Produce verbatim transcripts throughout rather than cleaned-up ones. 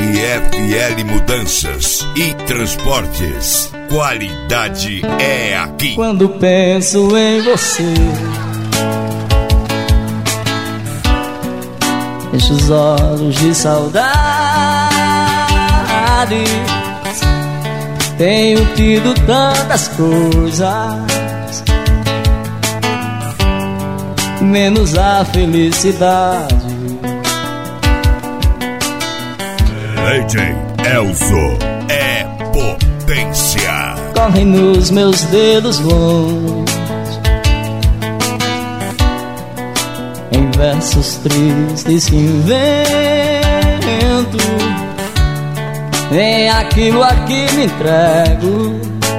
R F L Mudanças e Transportes. Qualidade é aqui. Quando penso em você, encho os olhos de saudade. Tenho tido tantas coisas, menos a felicidade. D J Elzo é potência. Correm nos meus dedos longos em versos tristes que invento, em aquilo a que me entrego.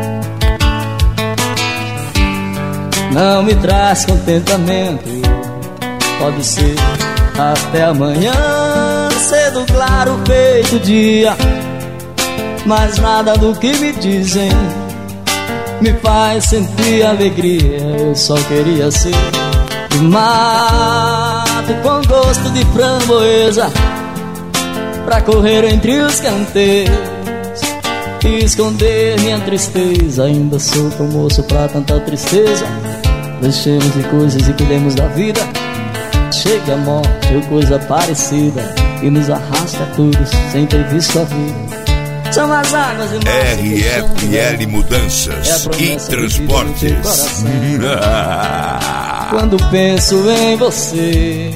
Não me traz contentamento. Pode ser até amanhã, cedo, claro, feito dia, mas nada do que me dizem me faz sentir alegria. Eu só queria ser do mato com gosto de framboesa, pra correr entre os canteiros e esconder minha tristeza. Ainda sou tão moço pra tanta tristeza. Deixemos de coisas e cuidemos da vida. Chegue a morte ou coisa parecida e nos arrasta a todos sem ter visto a vida. São as águas e R F L Mudanças e Transportes. Quando penso em você,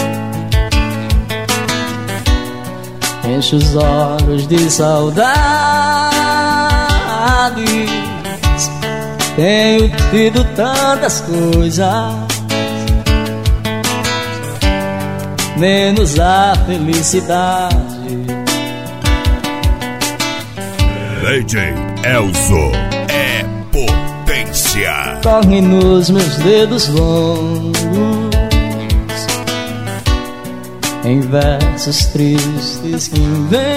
encho os olhos de saudade. Tenho tido tantas coisas, menos a felicidade. D J Elzo é potência. Corre nos meus dedos longos em versos tristes que invento,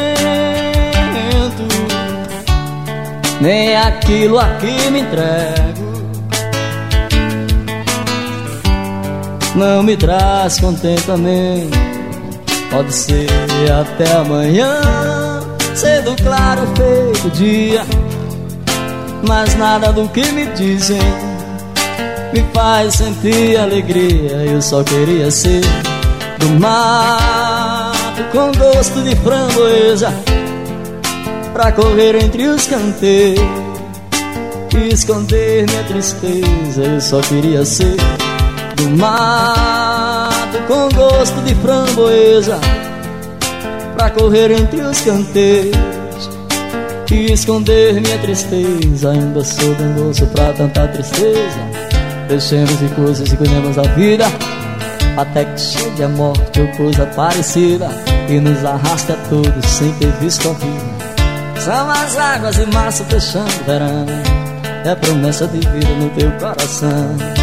nem aquilo a que me entrego não me traz contentamento. Pode ser até amanhã, cedo, claro, feito dia, mas nada do que me dizem me faz sentir alegria. Eu só queria ser do mato com gosto de framboesa, pra correr entre os canteiros e esconder minha tristeza. Eu só queria ser do mato com gosto de framboesa, pra correr entre os canteiros e esconder minha tristeza. Ainda sou bem moço pra tanta tristeza. Deixemos de coisas e cuidemos da vida, até que chegue a morte ou coisa parecida e nos arraste a todos sem ter visto a vida. São as águas e março fechando o verão, é promessa de vida no teu coração.